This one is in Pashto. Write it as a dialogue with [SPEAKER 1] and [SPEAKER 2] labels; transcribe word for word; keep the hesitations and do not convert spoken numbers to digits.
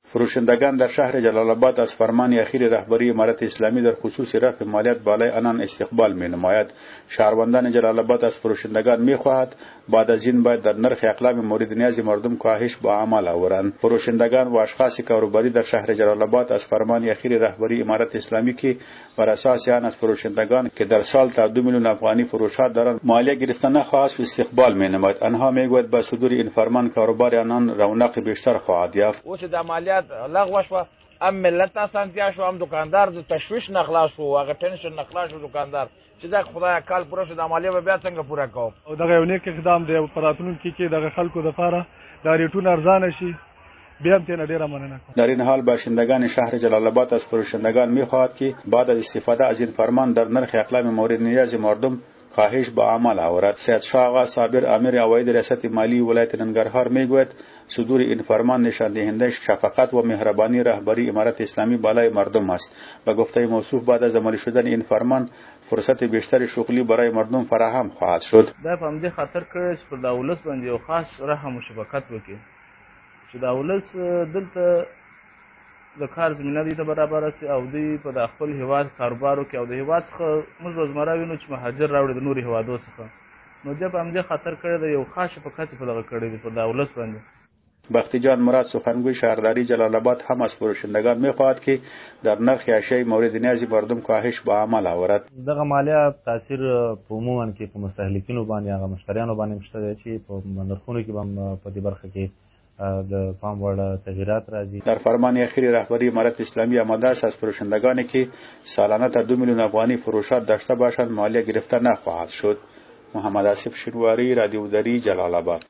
[SPEAKER 1] فروشندگان در شهر جلال آباد از فرمان اخیر رهبری امارت اسلامی در خصوص رفع مالیات بالای آنان استقبال می نماید. شهروندان جلال آباد از فروشندگان می خواهد بعد از این باید در نرخ اقلام مورد نیاز مردم کاهش با عمل آورند. فروشندگان و اشخاص کاروباری در شهر جلال آباد از فرمان اخیر رهبری امارت اسلامی که بر اساس آن از فروشندگان که در سال تا دو میلیون افغانی فروشات دارند مالیه گرفتن نخواهد استقبال می نماید. آنها می گوید با صدور این فرمان کاروبار آنان رونق بیشتر خواهد یافت.
[SPEAKER 2] لغوه شوه، هم ملت اسانتیا شو، هم دکاندار د تشویش نه خلاص شو، هغه ټینشن نه خلاص شو دکاندار چې دا خدای کال پوره شو د مالیه به بیا څنګه پوره کوم.
[SPEAKER 3] او دغه یو نیک اقدام دی په راتلونکي کې دغه خلکو دپاره دا ریټونه ارزانه شي. بیا هم ترې ډېره مننه کوم.
[SPEAKER 1] در این حال باشندگان شهر جلال آباد از فروشندگان می‌خواهد که بعد از استفاده از این فرمان در نرخ اقلام مورد نیاز مردم کاهش با عمل آورد. سید شاه آقا صابر امیر عواید ریاست مالی ولایت ننگرهار میگوید صدور این فرمان نشان دهنده شفقت و مهربانی رهبری امارت اسلامی بالای مردم است. به گفته موصوف بعد از عملی شدن این فرمان فرصت بیشتر شغلی برای مردم فراهم خواهد شد.
[SPEAKER 4] دا په همدې خاطر کړی چې پر دا ولس باندې یو خاص رحم و شفقت وکړي چې دا ولس دلته د کار زمینه دوی ته برابره سي او دوی په د خپل هیواد کاروبار وکړي او د هیواد څخه موږ روزمره وینو چې مهاجر راوړي د نورو هیوادو څخه، نو دی په همدې خاطر کړی دی یو خاص شفقت په دغه کړی دی په دا ولس باندې.
[SPEAKER 1] بختی جان مراد سخنگوی شهرداری جلال آباد هم از فروشندگان می‌خواهد که در نرخ اشیاء مورد نیاز مردم کاهش به عمل آورد.
[SPEAKER 5] دغه مالیه تاثیر په عموما کې په مستهلکینو باندې هغه مشتریانو باندې مشته چې په نرخونو کې هم په دې برخه کې د پام وړ تغییرات راځي.
[SPEAKER 1] در فرمان اخیر رهبری امارت اسلامی آماده است از فروشندگانی که سالانه تا دو میلیون افغانی فروشات داشته باشند مالیه گرفته نخواهد شد. محمد آصف شنواری، رادیو دری، جلال آباد.